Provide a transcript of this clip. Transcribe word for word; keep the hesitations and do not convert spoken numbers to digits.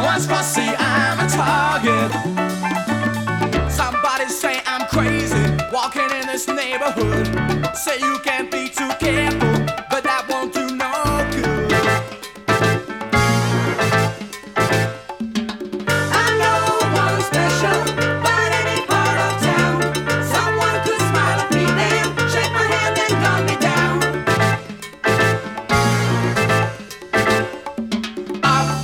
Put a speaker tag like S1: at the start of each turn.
S1: one's fussy, I'm a target. Somebody say I'm crazy, walking in this neighborhood. Say you can't be too careful.